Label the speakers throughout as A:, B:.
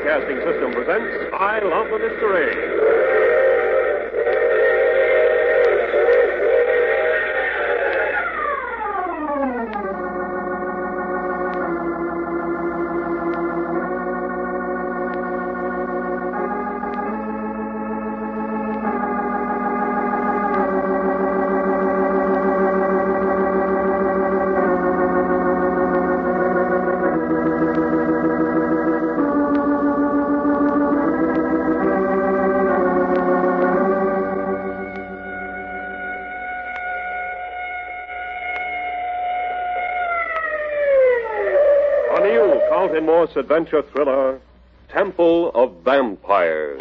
A: Broadcasting System presents I Love the Mystery. Carlton Morse adventure thriller, Temple of Vampires.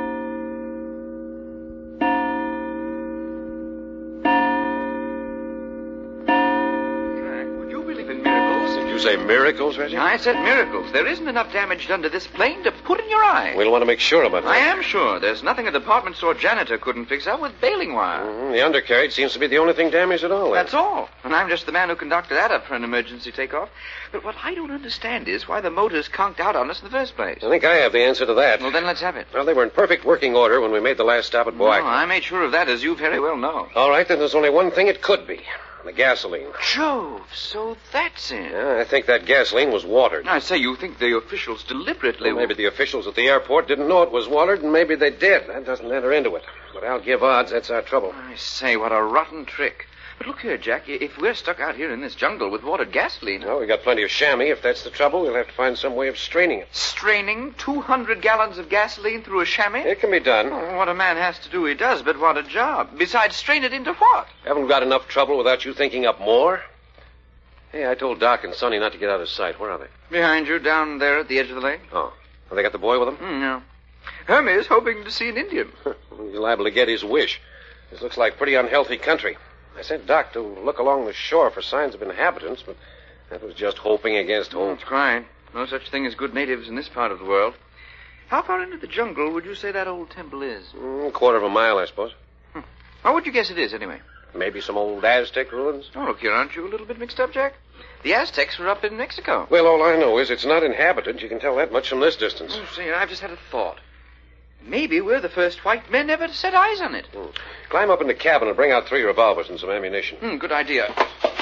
B: Would you believe in miracles?
C: Did you say miracles, Reggie?
B: I said miracles. There isn't enough damage done to this plane to put in your eye.
C: We'll want to make sure about that.
B: I am sure. There's nothing a department store janitor couldn't fix up with baling wire.
C: The undercarriage seems to be the only thing damaged at all.
B: That's all. And I'm just the man who conducted that up for an emergency takeoff. But what I don't understand is why the motors conked out on us in the first place.
C: I think I have the answer to that.
B: Well, then let's have it.
C: Well, they were in perfect working order when we made the last stop at Boac.
B: No, I made sure of that, as you very well know.
C: All right, then there's only one thing it could be. The gasoline.
B: Jove, so that's it.
C: Yeah, I think that gasoline was watered.
B: I say, you think the officials deliberately...
C: Well, maybe the officials at the airport didn't know it was watered, and maybe they did. That doesn't enter into it. But I'll give odds that's our trouble.
B: I say, what a rotten trick. But look here, Jack, if we're stuck out here in this jungle with watered gasoline...
C: Well, we got plenty of chamois. If that's the trouble, we'll have to find some way of straining it.
B: Straining 200 gallons of gasoline through a chamois?
C: It can be done.
B: Oh, what a man has to do, he does, but what a job. Besides, strain it into what?
C: Haven't got enough trouble without you thinking up more? Hey, I told Doc and Sonny not to get out of sight. Where are they?
B: Behind you, down there at the edge of the lake.
C: Oh. Have they got the boy with them?
B: No. Hermes hoping to see an Indian.
C: He's liable to get his wish. This looks like pretty unhealthy country. I sent Doc to look along the shore for signs of inhabitants, but that was just hoping against hope.
B: That's right. No such thing as good natives in this part of the world. How far into the jungle would you say that old temple is?
C: Quarter of a mile, I suppose.
B: How would you guess it is, anyway?
C: Maybe some old Aztec ruins?
B: Oh, look here, aren't you a little bit mixed up, Jack? The Aztecs were up in Mexico.
C: Well, all I know is it's not inhabited. You can tell that much from this distance.
B: Oh, see, I've just had a thought. Maybe we're the first white men ever to set eyes on it.
C: Climb up in the cabin and bring out 3 revolvers and some ammunition.
B: Good idea.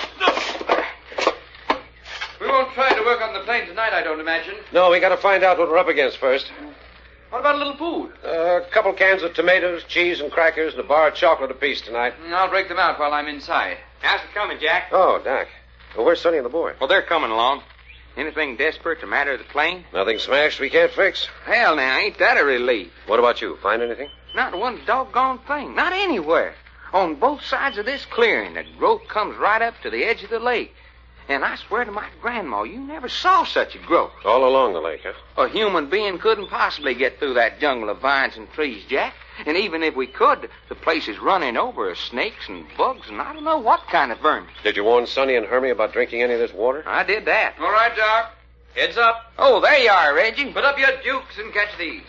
B: We won't try to work on the plane tonight, I don't imagine.
C: No, we got to find out what we're up against first.
B: What about a little food?
C: A couple cans of tomatoes, cheese, and crackers, and a bar of chocolate apiece tonight.
B: I'll break them out while I'm inside.
D: How's it coming, Jack?
C: Oh, Doc. Well, where's Sonny and the boy?
D: Well, they're coming along. Anything desperate to matter the plane?
C: Nothing smashed we can't fix.
D: Hell, now, ain't that a relief?
C: What about you? Find anything?
D: Not one doggone thing. Not anywhere. On both sides of this clearing, the growth comes right up to the edge of the lake. And I swear to my grandma, you never saw such a growth.
C: All along the lake, huh?
D: A human being couldn't possibly get through that jungle of vines and trees, Jack. And even if we could, the place is running over with snakes and bugs and I don't know what kind of vermin.
C: Did you warn Sonny and Hermie about drinking any of this water?
D: I did that.
B: All right, Doc. Heads up.
D: Oh, there you are, Reggie.
B: Put up your dukes and catch these.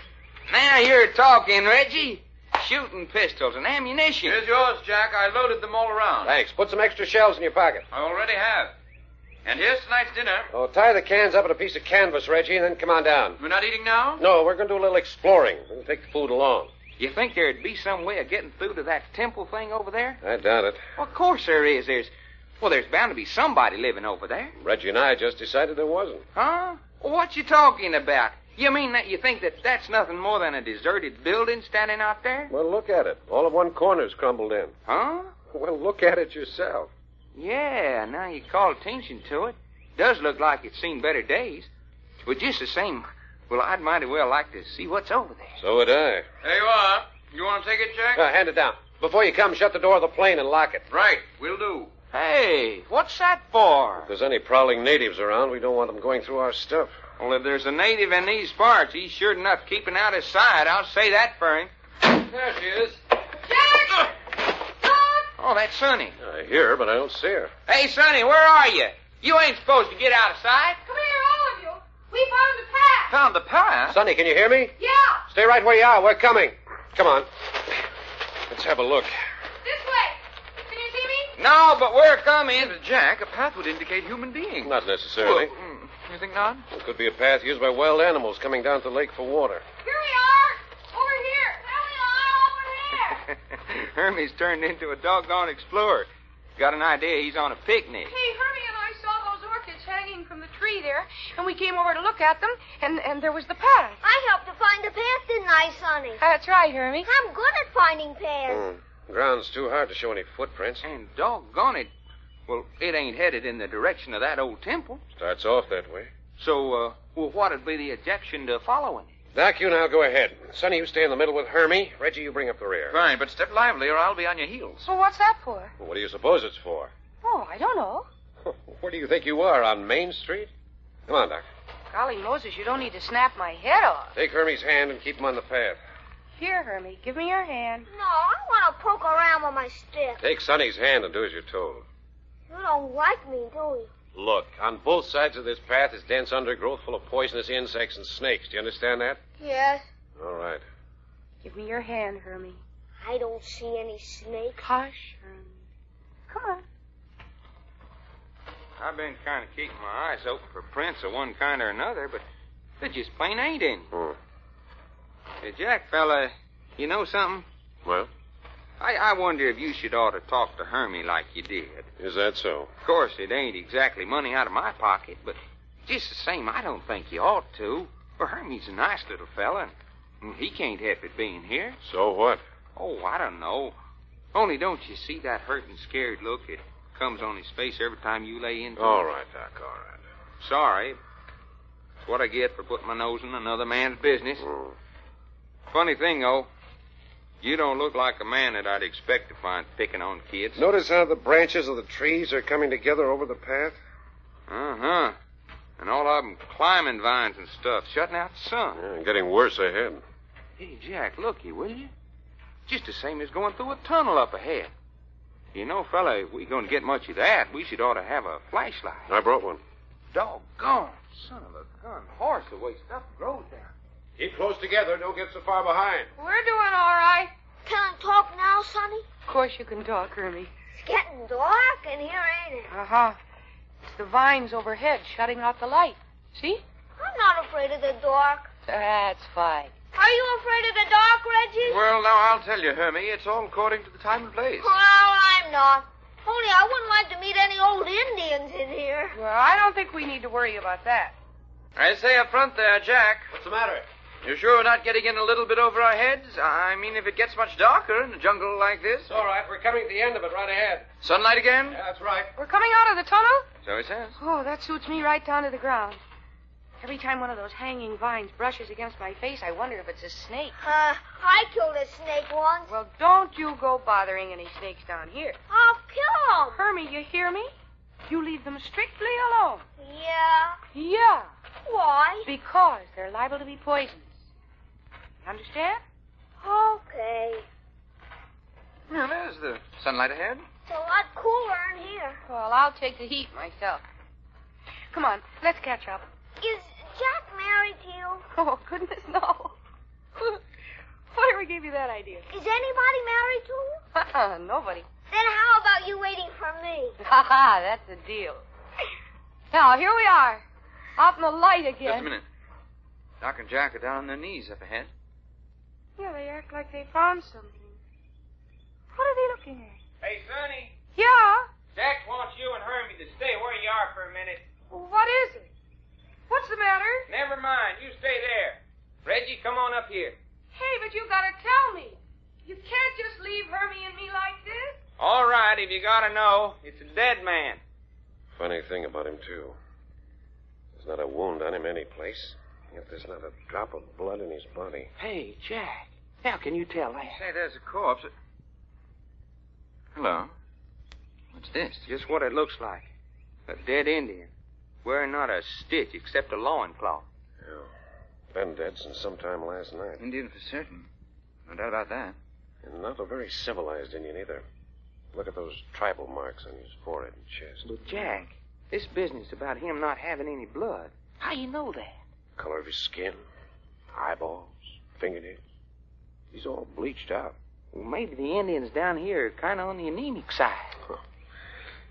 D: Now you're talking, Reggie. Shooting pistols and ammunition.
B: Here's yours, Jack. I loaded them all around.
C: Thanks. Put some extra shells in your pocket.
B: I already have. And here's tonight's dinner.
C: Oh, tie the cans up in a piece of canvas, Reggie, and then come on down.
B: We're not eating now?
C: No, we're going to do a little exploring. We'll take the food along.
D: You think there'd be some way of getting through to that temple thing over there?
C: I doubt it.
D: Well, of course there is. There's bound to be somebody living over there.
C: Reggie and I just decided there wasn't.
D: Huh? What you talking about? You mean that you think that that's nothing more than a deserted building standing out there?
C: Well, look at it. All of one corner's crumbled in.
D: Huh?
C: Well, look at it yourself.
D: Yeah, now you call attention to it. Does look like it's seen better days. But just the same, well, I'd mighty well like to see what's over there.
C: So would I.
B: There you are. You want to take it, Jack?
C: Hand it down. Before you come, shut the door of the plane and lock it.
B: Right. We'll do.
D: Hey, what's that for?
C: If there's any prowling natives around, we don't want them going through our stuff.
D: Well, if there's a native in these parts, he's sure enough keeping out his sight. I'll say that for him.
B: There she is.
E: Jack!
D: Oh, that's Sonny.
C: I hear her, but I don't see her.
D: Hey, Sonny, where are you? You ain't supposed to get out of sight.
E: Come here, all of you. We found the path.
D: Found the path?
C: Sonny, can you hear me?
E: Yeah,
C: Stay right where you are. We're coming. Come on. Let's have a look.
E: this way. Can you see me?
D: No, but we're coming.
B: But Jack, a path would indicate human beings.
C: Not necessarily.
B: You think not?
C: It could be a path used by wild animals coming down to the lake for water.
E: Here we are. Over here. There we are. Over here.
D: Hermie's turned into a doggone explorer. Got an idea he's on a picnic.
E: Hey, Hermie and I saw those orchids hanging from the tree there, and we came over to look at them, and there was the path.
F: I helped to find the path, didn't I, Sonny?
E: That's right, Hermie.
F: I'm good at finding paths.
C: Ground's too hard to show any footprints.
D: And doggone it. Well, it ain't headed in the direction of that old temple.
C: Starts off that way.
D: So, what'd be the objection to following it?
C: Doc, you now go ahead. Sonny, you stay in the middle with Hermie. Reggie, you bring up the rear.
B: Fine, but step lively or I'll be on your heels.
E: Well, what's that for?
C: Well, what do you suppose it's for?
E: Oh, I don't know.
C: Where do you think you are, on Main Street? Come on, Doc.
E: Golly Moses, you don't need to snap my head off.
C: Take Hermie's hand and keep him on the path.
E: Here, Hermie, give me your hand.
F: No, I want to poke around with my stick.
C: Take Sonny's hand and do as you're told.
F: You don't like me, do you?
C: Look, on both sides of this path is dense undergrowth full of poisonous insects and snakes. Do you understand that?
F: Yes.
C: All right.
E: Give me your hand, Hermie.
F: I don't see any snakes.
E: Hush, Hermie. Come on.
D: I've been kind of keeping my eyes open for prints of one kind or another, but there just plain ain't any. Hey, Jack, fella, you know something?
C: Well,
D: I wonder if you should ought to talk to Hermie like you did.
C: is that so?
D: Of course, it ain't exactly money out of my pocket, but just the same, I don't think you ought to. For Hermie's a nice little fella, and he can't help it being here.
C: So what?
D: Oh, I don't know. Only don't you see that hurt and scared look that comes on his face every time you lay into
C: All
D: him?
C: right, Doc, all right.
D: Sorry. It's what I get for putting my nose in another man's business. Funny thing, though, you don't look like a man that I'd expect to find picking on kids.
C: Notice how the branches of the trees are coming together over the path?
D: Uh-huh. And all of them climbing vines and stuff, shutting out the sun.
C: Yeah, getting worse ahead.
D: Hey, Jack, looky, will you? Just the same as going through a tunnel up ahead. You know, fella, if we're going to get much of that, we should ought to have a flashlight.
C: I brought one.
D: Doggone. Son of a gun horse, the way stuff grows down.
C: Keep close together. Don't get so far behind.
E: We're doing all right.
F: Can I talk now, Sonny?
E: Of course you can talk, Hermie.
F: It's getting dark in here, ain't it?
E: Uh-huh. It's the vines overhead shutting out the light. See?
F: I'm not afraid of the dark.
E: That's fine.
F: Are you afraid of the dark, Reggie?
B: Well, now, I'll tell you, Hermie, it's all according to the time and place.
F: Well, I'm not. Only I wouldn't like to meet any old Indians in here.
E: Well, I don't think we need to worry about that.
B: I say up front there, Jack.
C: What's the matter?
B: You sure we're not getting in a little bit over our heads? I mean, if it gets much darker in a jungle like this.
C: It's all right. We're coming to the end of it right ahead.
B: Sunlight again?
C: Yeah, that's right.
E: We're coming out of the tunnel?
B: So he says.
E: Oh, that suits me right down to the ground. Every time one of those hanging vines brushes against my face, I wonder if it's a snake.
F: I killed a snake once.
E: Well, don't you go bothering any snakes down here.
F: I'll kill 'em.
E: Hermie, you hear me? You leave them strictly alone.
F: Yeah.
E: Yeah,
F: Why?
E: because they're liable to be poisonous. You understand?
F: Okay.
B: Yeah, there's the sunlight ahead.
F: It's a lot cooler in here.
E: Well, I'll take the heat myself. Come on, let's catch up.
F: Is Jack married to you?
E: Oh, goodness, no. Whatever gave you that idea?
F: Is anybody married to you?
E: Nobody.
F: Then how about you waiting for me?
E: Ha ha, that's a deal. Now, here we are. Out in the light again.
B: Just a minute. Doc and Jack are down on their knees up ahead.
E: Yeah, they act like they found something. What are they looking at?
D: Hey, Sonny,
E: Yeah?
D: Jack wants you and Hermie to stay where you are for a minute.
E: What is it? What's the matter?
D: Never mind, you stay there. Reggie, come on up here.
E: Hey, but you gotta tell me. You can't just leave Hermie and me like this.
D: All right, if you gotta know, it's a dead man.
C: Funny thing about him, too. There's not a wound on him any place, yet there's not a drop of blood in his body.
D: Hey, Jack, how can you tell that?
B: Say, there's a corpse. Hello. What's this?
D: Just what it looks like. A dead Indian. Wearing not a stitch except a loincloth.
C: Yeah. Been dead since sometime last night.
B: Indian for certain. No doubt about that.
C: And not a very civilized Indian either. Look at those tribal marks on his forehead and chest.
D: But, Jack, this business about him not having any blood, how you know that?
C: Color of his skin, eyeballs, fingernails. He's all bleached out.
D: Well, maybe the Indians down here are kind of on the anemic side.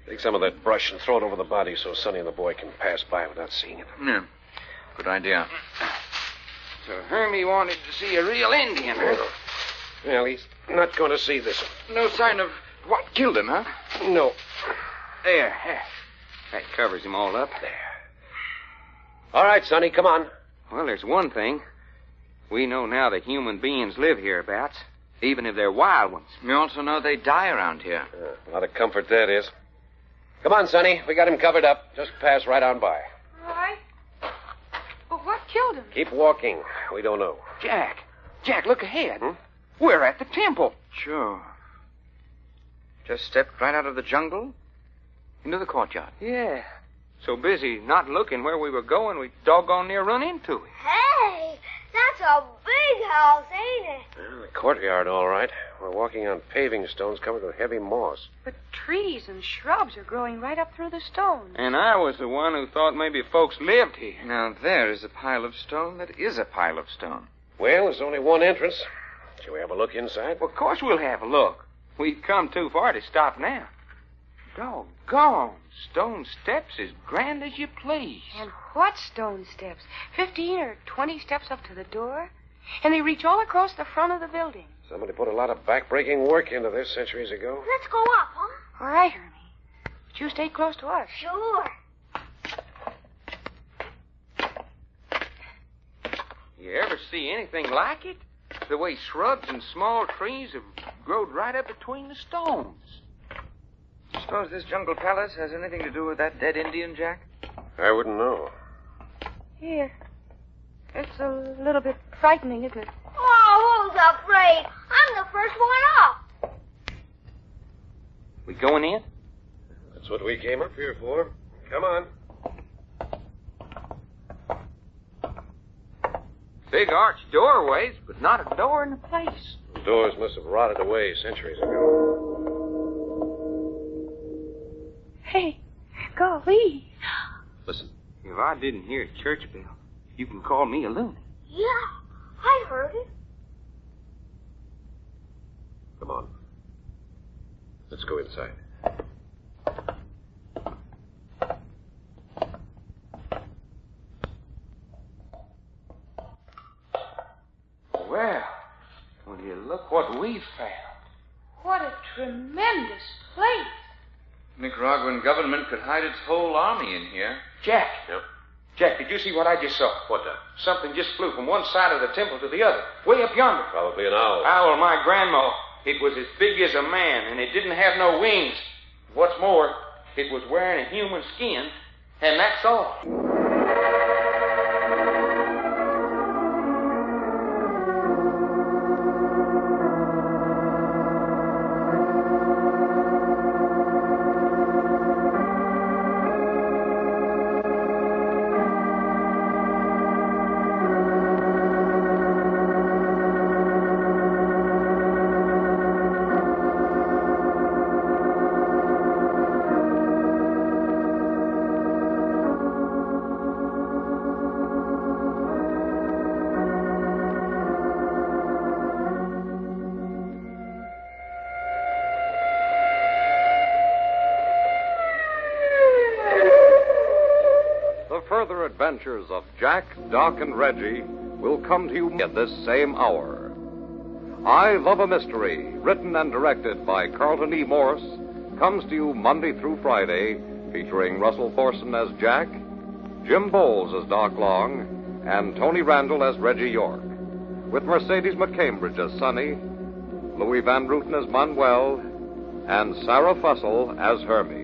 C: Take some of that brush and throw it over the body so Sonny and the boy can pass by without seeing it.
B: Yeah, good idea.
D: So Hermie wanted to see a real Indian, huh?
C: Well, he's not going to see this one.
D: No sign of what killed him, huh?
C: No.
D: There. That covers him all up.
C: There. All right, Sonny, come on.
D: Well, there's one thing. We know now that human beings live hereabouts, even if they're wild ones.
B: We also know they die around here.
C: A lot of comfort that is. Come on, Sonny. We got him covered up. Just pass right on by.
E: All right. But what killed him?
C: Keep walking. We don't know.
D: Jack, look ahead. We're at the temple.
B: Sure. Just stepped right out of the jungle into the courtyard.
D: Yeah. So busy not looking where we were going, we doggone near run into it.
F: Hey, that's a big house, ain't it?
C: Well, the courtyard, all right. We're walking on paving stones covered with heavy moss.
E: But trees and shrubs are growing right up through the stones.
D: And I was the one who thought maybe folks lived here.
B: Now, there is a pile of stone that is a pile of stone.
C: Well, there's only one entrance. Shall we have a look inside?
D: Well, of course we'll have a look. We've come too far to stop now. Doggone. Stone steps as grand as you please.
E: And what stone steps? 15 or 20 steps up to the door. And they reach all across the front of the building.
C: Somebody put a lot of back-breaking work into this centuries ago.
F: Let's go up, huh?
E: All right, Hermie. But you stay close to us.
F: Sure.
D: You ever see anything like it? The way shrubs and small trees have grown right up between the stones.
B: Suppose this jungle palace has anything to do with that dead Indian, Jack?
C: I wouldn't know.
E: Here. It's a little bit frightening, isn't it?
F: Oh, who's afraid? I'm the first one up.
D: We going in?
C: That's what we came up here for. Come on.
D: Big arched doorways, but not a door in the place.
C: The doors must have rotted away centuries ago.
E: Hey, golly.
C: Listen.
D: If I didn't hear a church bell, you can call me a loony.
F: Yeah, I heard it.
C: Come on. Let's go inside.
D: Well, will you look what we found.
E: What a tremendous place.
B: Nicaraguan government could hide its whole army in here.
D: Jack.
C: Yep.
D: Jack, did you see what I just saw?
C: What the?
D: Something just flew from one side of the temple to the other, way up yonder.
C: Probably an owl.
D: Owl, my grandma. It was as big as a man, and it didn't have no wings. What's more, it was wearing a human skin, and that's all.
G: Further adventures of Jack, Doc, and Reggie will come to you at this same hour. I Love a Mystery, written and directed by Carlton E. Morse, comes to you Monday through Friday, featuring Russell Thorson as Jack, Jim Bowles as Doc Long, and Tony Randall as Reggie York, with Mercedes McCambridge as Sonny, Louis Van Ruten as Manuel, and Sarah Fussell as Hermie.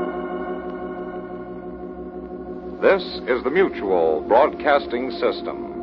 G: This is the Mutual Broadcasting System.